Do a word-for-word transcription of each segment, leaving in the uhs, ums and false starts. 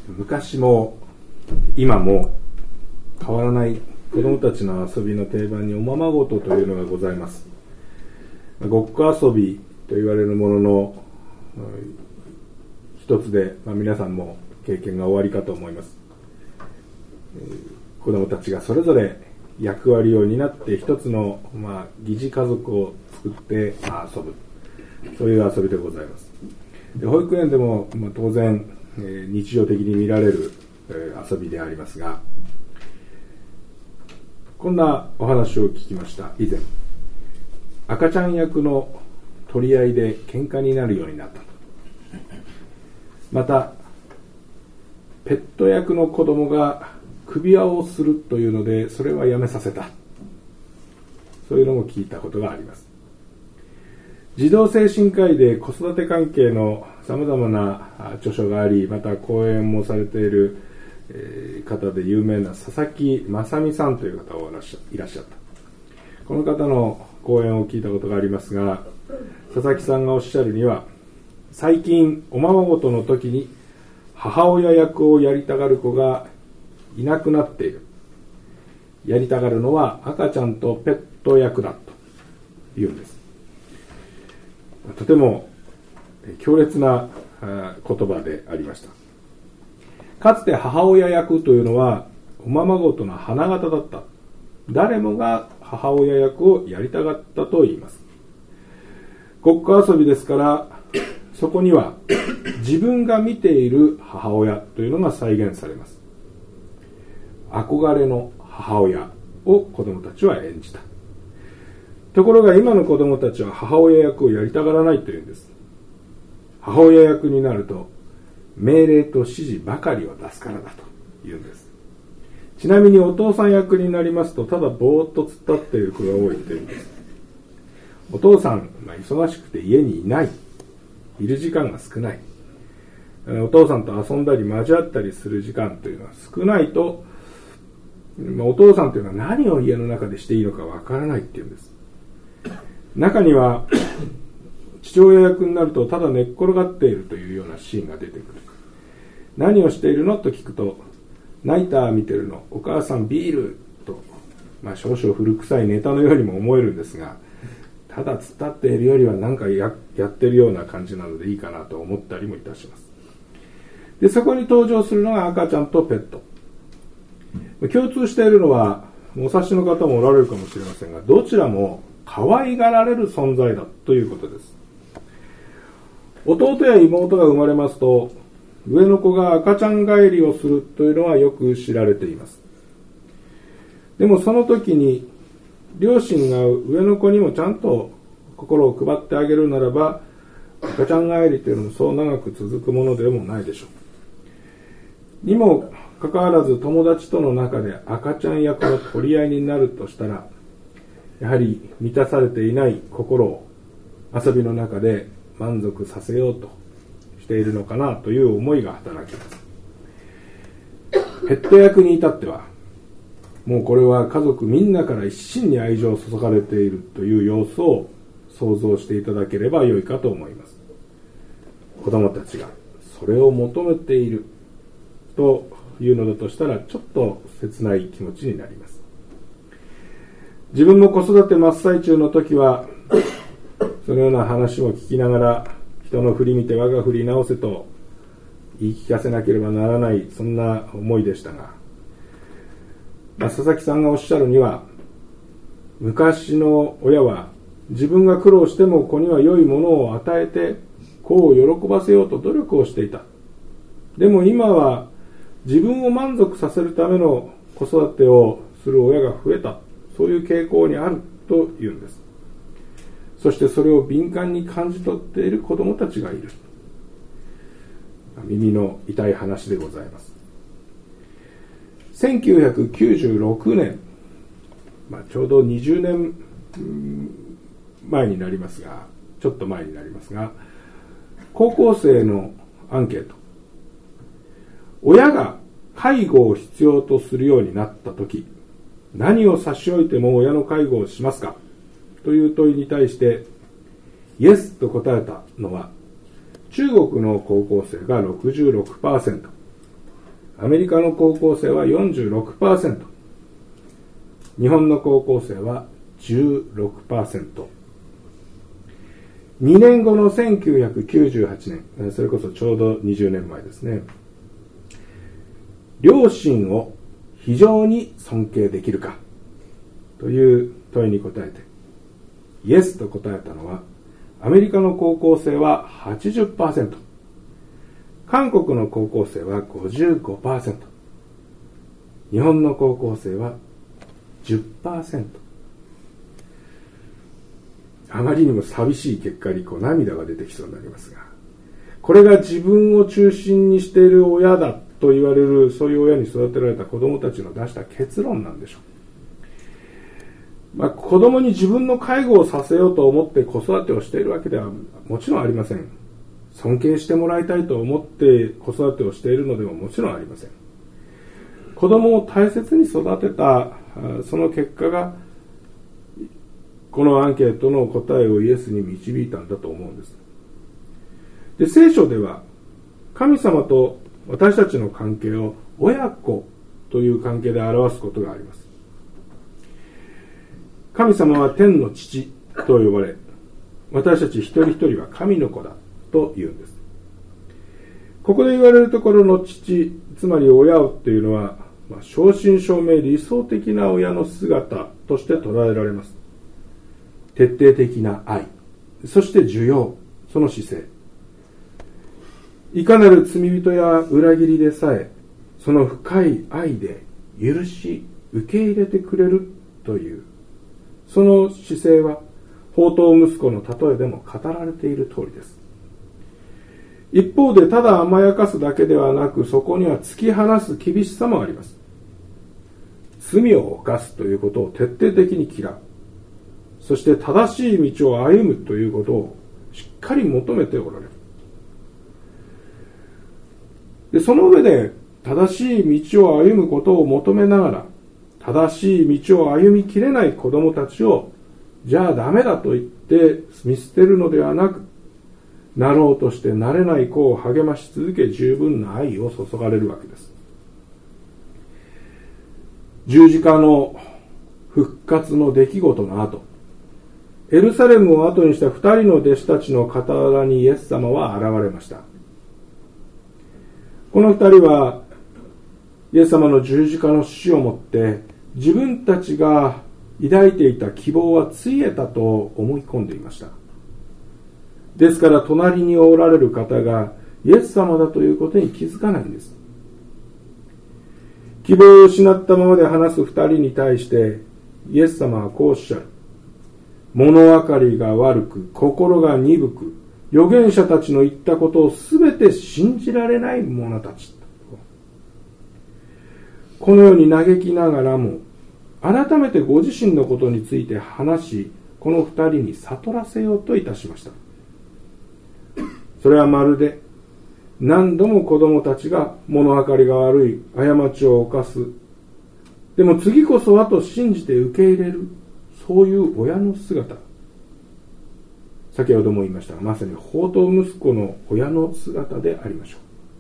昔も今も変わらない子どもたちの遊びの定番におままごとというのがございます。ごっこ遊びと言われるものの一つで、まあ、皆さんも経験が終わりかと思います。子どもたちがそれぞれ役割を担って一つの、まあ、疑似家族を作って遊ぶ、そういう遊びでございます。で保育園でも、まあ、当然、えー、日常的に見られる、えー、遊びでありますが、こんなお話を聞きました。以前赤ちゃん役の取り合いで喧嘩になるようになった。またペット役の子供が首輪をするというのでそれはやめさせた、そういうのも聞いたことがあります。児童精神科医で子育て関係のさまざまな著書があり、また講演もされている方で有名な佐々木正美さんという方がいらっしゃった。この方の講演を聞いたことがありますが、佐々木さんがおっしゃるには、最近おままごとの時に母親役をやりたがる子がいなくなっている。やりたがるのは赤ちゃんとペット役だと言うんです。とても強烈な言葉でありました。かつて母親役というのはおままごとの花形だった。誰もが母親役をやりたがったと言います。ごっこ遊びですから、そこには自分が見ている母親というのが再現されます。憧れの母親を子供たちは演じた。ところが今の子供たちは母親役をやりたがらないというんです。母親役になると命令と指示ばかりを出すからだと言うんです。ちなみにお父さん役になりますとただぼーっと突っ立っている子が多いというんです。お父さんが忙しくて家にいない、いる時間が少ない、お父さんと遊んだり交わったりする時間というのは少ないと、お父さんというのは何を家の中でしていいのかわからないっていうんです。中には父親役になるとただ寝っ転がっているというようなシーンが出てくる。何をしているのと聞くと、ナイター見てるの、お母さんビールと、まあ、少々古臭いネタのようにも思えるんですが、ただ突っ立っているよりは何か や, やってるような感じなのでいいかなと思ったりもいたします。でそこに登場するのが赤ちゃんとペット。共通しているのはお察しの方もおられるかもしれませんが、どちらも可愛がられる存在だということです。弟や妹が生まれますと、上の子が赤ちゃん帰りをするというのはよく知られています。でもその時に両親が上の子にもちゃんと心を配ってあげるならば、赤ちゃん帰りというのもそう長く続くものでもないでしょう。にもかかわらず友達との中で赤ちゃん役の取り合いになるとしたら、やはり満たされていない心を遊びの中で満足させようとしているのかなという思いが働きます。ペット役に至っては、もうこれは家族みんなから一身に愛情を注がれているという様子を想像していただければよいかと思います。子供たちがそれを求めているというのだとしたら、ちょっと切ない気持ちになります。自分も子育て真っ最中の時はそのような話を聞きながら、人の振り見て我が振り直せと言い聞かせなければならない、そんな思いでしたが、まあ、佐々木さんがおっしゃるには、昔の親は自分が苦労しても子には良いものを与えて子を喜ばせようと努力をしていた。でも今は自分を満足させるための子育てをする親が増えた、そういう傾向にあるというんです。そしてそれを敏感に感じ取っている子どもたちがいる。耳の痛い話でございます。せんきゅうひゃくきゅうじゅうろくねん、まあ、ちょうどにじゅうねんまえになりますが、ちょっと前になりますが、高校生のアンケート。親が介護を必要とするようになったとき、何を差し置いても親の介護をしますかという問いに対してイエスと答えたのは、中国の高校生が ろくじゅうろくパーセント、 アメリカの高校生は よんじゅうろくパーセント、日本の高校生は じゅうろくパーセント。にねんごのせんきゅうひゃくきゅうじゅうはちねん、それこそちょうどにじゅうねんまえですね。両親を非常に尊敬できるかという問いに答えて、イエスと答えたのは、アメリカの高校生は はちじゅっパーセント、韓国の高校生は ごじゅうごパーセント、日本の高校生は じゅっパーセント。あまりにも寂しい結果にこう涙が出てきそうになりますが、これが自分を中心にしている親だと言われる、そういう親に育てられた子供たちの出した結論なんでしょう。まあ、子供に自分の介護をさせようと思って子育てをしているわけではもちろんありません。尊敬してもらいたいと思って子育てをしているのでももちろんありません。子供を大切に育てたその結果が、このアンケートの答えをイエスに導いたんだと思うんです。で、聖書では神様と私たちの関係を親子という関係で表すことがあります。神様は天の父と呼ばれ、私たち一人一人は神の子だと言うんです。ここで言われるところの父、つまり親というのは、まあ、正真正銘理想的な親の姿として捉えられます。徹底的な愛、そして受容、その姿勢。いかなる罪人や裏切りでさえ、その深い愛で許し、受け入れてくれるという、その姿勢は、放蕩息子の例えでも語られている通りです。一方で、ただ甘やかすだけではなく、そこには突き放す厳しさもあります。罪を犯すということを徹底的に嫌う。そして正しい道を歩むということをしっかり求めておられる。で、その上で正しい道を歩むことを求めながら、正しい道を歩みきれない子供たちを、じゃあダメだと言って見捨てるのではなく、なろうとしてなれない子を励まし続け、十分な愛を注がれるわけです。十字架の復活の出来事の後、エルサレムを後にした二人の弟子たちの傍らにイエス様は現れました。この二人はイエス様の十字架の死をもって自分たちが抱いていた希望はついえたと思い込んでいました。ですから隣におられる方がイエス様だということに気づかないんです。希望を失ったままで話す二人に対してイエス様はこうおっしゃる。物分かりが悪く、心が鈍く、預言者たちの言ったことをすべて信じられない者たち。このように嘆きながらも、改めてご自身のことについて話し、この二人に悟らせようといたしました。それはまるで、何度も子供たちが物分かりが悪い過ちを犯す。でも次こそはと信じて受け入れる。そういう親の姿。先ほども言いましたが、まさに放蕩息子の親の姿でありましょう。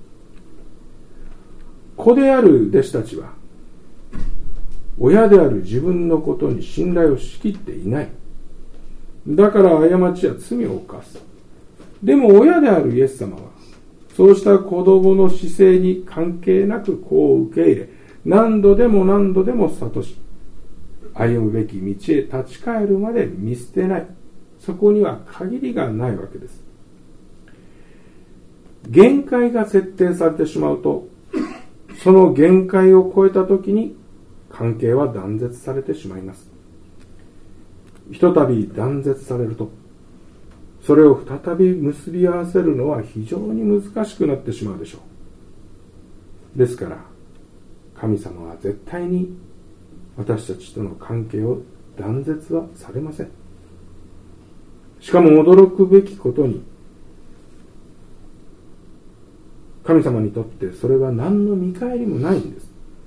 子である弟子たちは、親である自分のことに信頼をしきっていない。だから過ちや罪を犯す。でも親であるイエス様は、そうした子供の姿勢に関係なく子を受け入れ、何度でも何度でも諭し、歩むべき道へ立ち返るまで見捨てない。そこには限りがないわけです。限界が設定されてしまうと、その限界を超えたときに関係は断絶されてしまいます。ひとたび断絶されると、それを再び結び合わせるのは非常に難しくなってしまうでしょう。ですから、神様は絶対に私たちとの関係を断絶はされません。しかも驚くべきことに、神様にとってそれは何の見返りもないんです。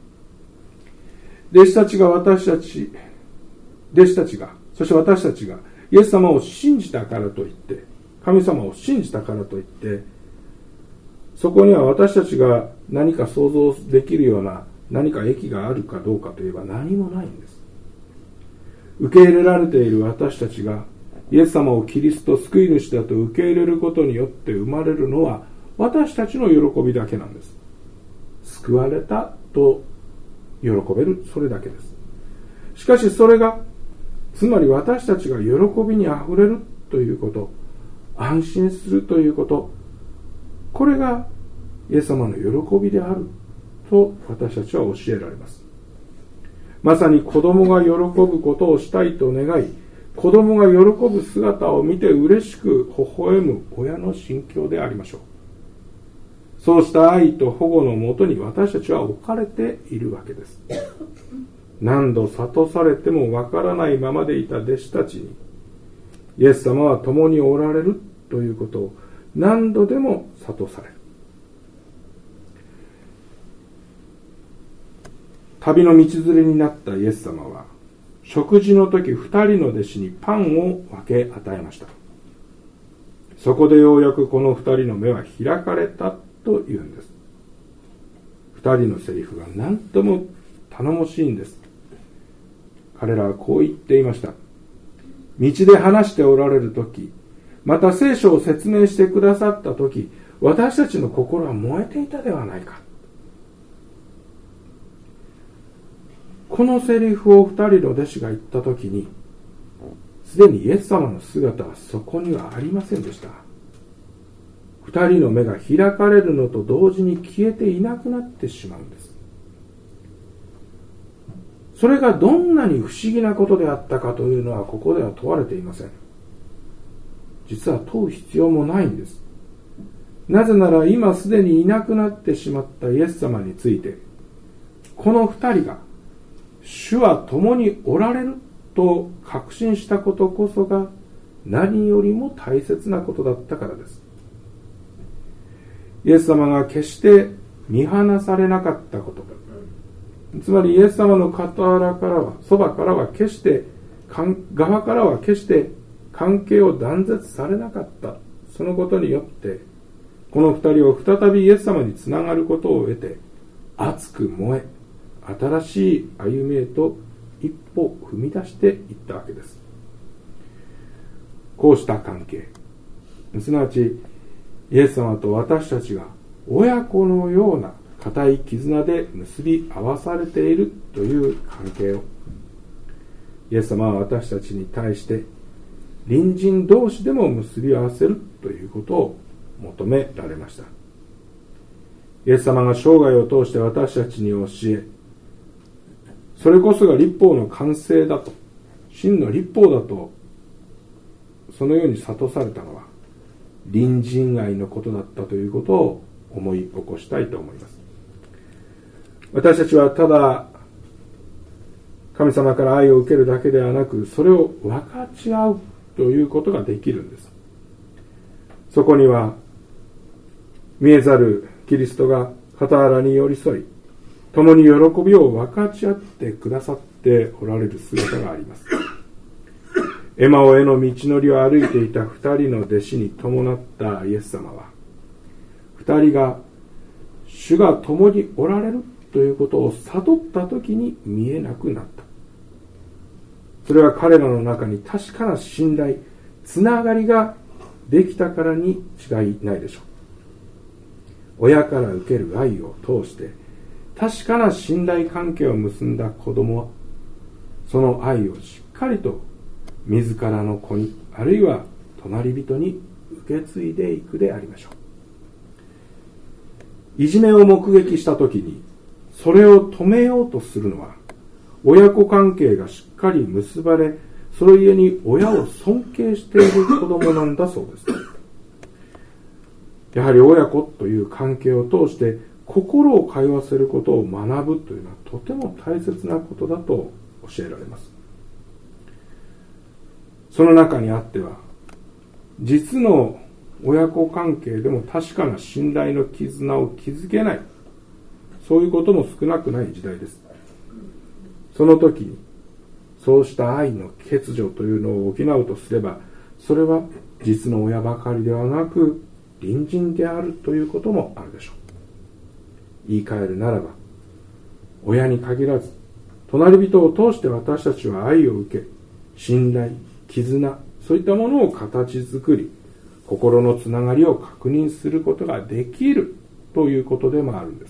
弟子たちが私たち、弟子たちが、そして私たちがイエス様を信じたからといって、神様を信じたからといって、 そこには私たちが何か想像できるような何か益があるかどうかといえば何もないんです。受け入れられている私たちがイエス様をキリスト救い主だと受け入れることによって生まれるのは私たちの喜びだけなんです。救われたと喜べる、それだけです。しかしそれが、つまり私たちが喜びにあふれるということ、安心するということ、これがイエス様の喜びであると私たちは教えられます。まさに子供が喜ぶことをしたいと願い、子供が喜ぶ姿を見て嬉しく微笑む親の心境でありましょう。そうした愛と保護のもとに私たちは置かれているわけです。何度諭されてもわからないままでいた弟子たちに、イエス様は共におられるということを何度でも諭される。旅の道連れになったイエス様は、食事の時二人の弟子にパンを分け与えました。そこでようやくこの二人の目は開かれたというんです。二人のセリフが何とも頼もしいんです。彼らはこう言っていました。道で話しておられるとき、また聖書を説明してくださったとき、私たちの心は燃えていたではないか。このセリフを二人の弟子が言ったときに、すでにイエス様の姿はそこにはありませんでした。二人の目が開かれるのと同時に消えていなくなってしまうんです。それがどんなに不思議なことであったかというのはここでは問われていません。実は問う必要もないんです。なぜなら今すでにいなくなってしまったイエス様について、この二人が主は共におられると確信したことこそが何よりも大切なことだったからです。イエス様が決して見放されなかったこと、つまりイエス様の傍らからは、そばからは決して、側からは決して関係を断絶されなかった。そのことによって、この二人を再びイエス様につながることを得て、熱く燃え、新しい歩みへと一歩踏み出していったわけです。こうした関係、すなわちイエス様と私たちが親子のような固い絆で結び合わされているという関係を、イエス様は私たちに対して隣人同士でも結び合わせるということを求められました。イエス様が生涯を通して私たちに教え、それこそが律法の完成だと、真の律法だと、そのように諭されたのは隣人愛のことだったということを思い起こしたいと思います。私たちはただ神様から愛を受けるだけではなく、それを分かち合うということができるんです。そこには見えざるキリストが傍らに寄り添い、共に喜びを分かち合ってくださっておられる姿があります。エマオへの道のりを歩いていた二人の弟子に伴ったイエス様は、二人が主が共におられるということを悟ったときに見えなくなった。それは彼らの中に確かな信頼、つながりができたからに違いないでしょう。親から受ける愛を通して確かな信頼関係を結んだ子供は、その愛をしっかりと自らの子に、あるいは隣人に受け継いでいくでありましょう。いじめを目撃したときにそれを止めようとするのは、親子関係がしっかり結ばれ、その家に親を尊敬している子供なんだそうです。やはり親子という関係を通して心を通わせることを学ぶというのはとても大切なことだと教えられます。その中にあっては、実の親子関係でも確かな信頼の絆を築けない、そういうことも少なくない時代です。その時にそうした愛の欠如というのを補うとすれば、それは実の親ばかりではなく、 隣人であるということもあるでしょう。言い換えるならば、親に限らず隣人を通して私たちは愛を受け、信頼、絆、そういったものを形作り、心のつながりを確認することができるということでもあるんです。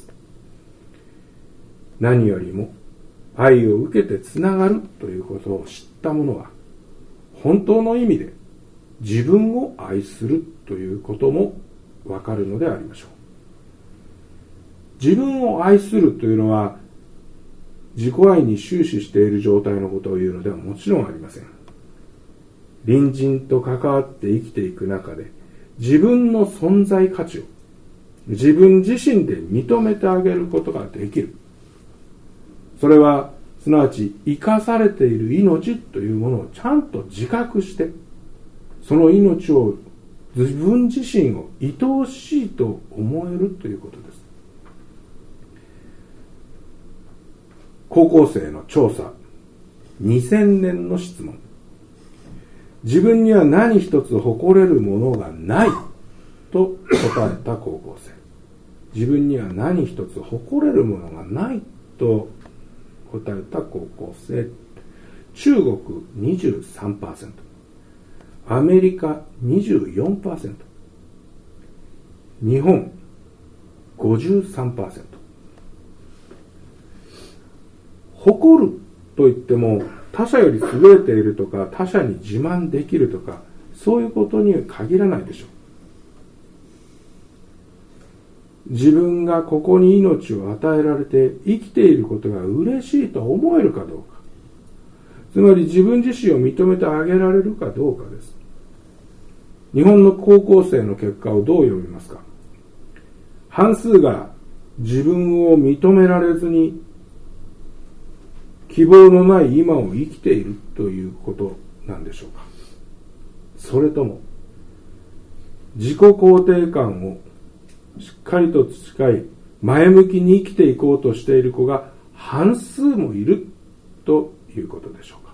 何よりも愛を受けてつながるということを知った者は、本当の意味で自分を愛するということもわかるのでありましょう。自分を愛するというのは、自己愛に終始している状態のことを言うのではもちろんありません。隣人と関わって生きていく中で、自分の存在価値を自分自身で認めてあげることができる。それはすなわち生かされている命というものをちゃんと自覚して、その命を自分自身を愛おしいと思えるということです。高校生の調査、にせんねんの質問。自分には何一つ誇れるものがないと答えた高校生。自分には何一つ誇れるものがないと答えた高校生。中国 にじゅうさんパーセント、アメリカ にじゅうよんパーセント、日本 ごじゅうさんパーセント。誇ると言っても他者より優れているとか、他者に自慢できるとか、そういうことに限らないでしょう。自分がここに命を与えられて生きていることが嬉しいと思えるかどうか、つまり自分自身を認めてあげられるかどうかです。日本の高校生の結果をどう読みますか。半数が自分を認められずに希望のない今を生きているということなんでしょうか。それとも自己肯定感をしっかりと培い前向きに生きていこうとしている子が半数もいるということでしょうか。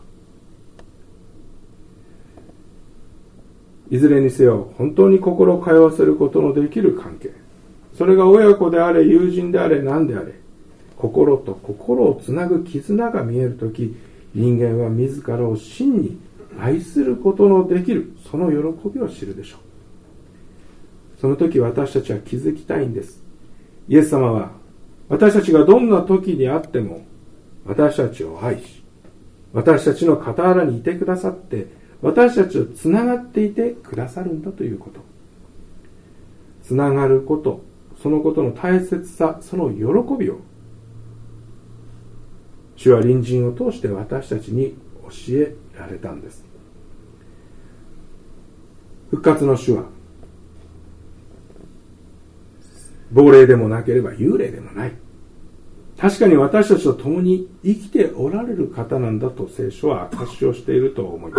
いずれにせよ本当に心を通わせることのできる関係、それが親子であれ友人であれ何であれ、心と心をつなぐ絆が見えるとき、人間は自らを真に愛することのできる、その喜びを知るでしょう。その時私たちは気づきたいんです。イエス様は私たちがどんな時にあっても私たちを愛し、私たちの傍らにいてくださって、私たちとつながっていてくださるんだということ。つながること、そのことの大切さ、その喜びを主は隣人を通して私たちに教えられたんです。復活の主は亡霊でもなければ幽霊でもない。確かに私たちと共に生きておられる方なんだと聖書は証しをしていると思います。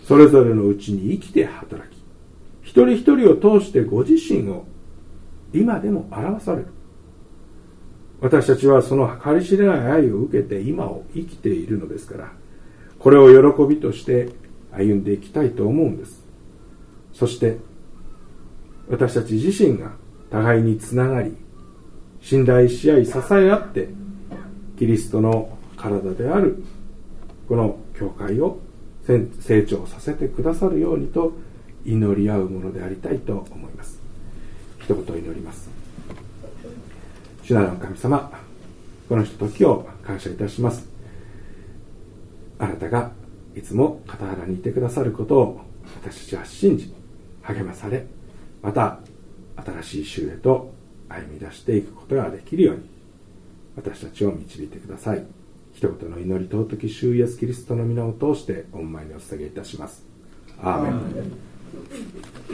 それぞれのうちに生きて働き、一人一人を通してご自身を今でも表される。私たちはその計り知れない愛を受けて今を生きているのですから、これを喜びとして歩んでいきたいと思うんです。そして私たち自身が互いにつながり、信頼し合い支え合ってキリストの体であるこの教会を成長させてくださるようにと祈り合うものでありたいと思います。一言祈ります。主なる神様、このひとときを感謝いたします。あなたがいつも傍らにいてくださることを私たちは信じ励まされ、また新しい週へと歩み出していくことができるように私たちを導いてください。一言の祈り尊き主イエスキリストの皆を通して御前にお捧げいたします。アーメン。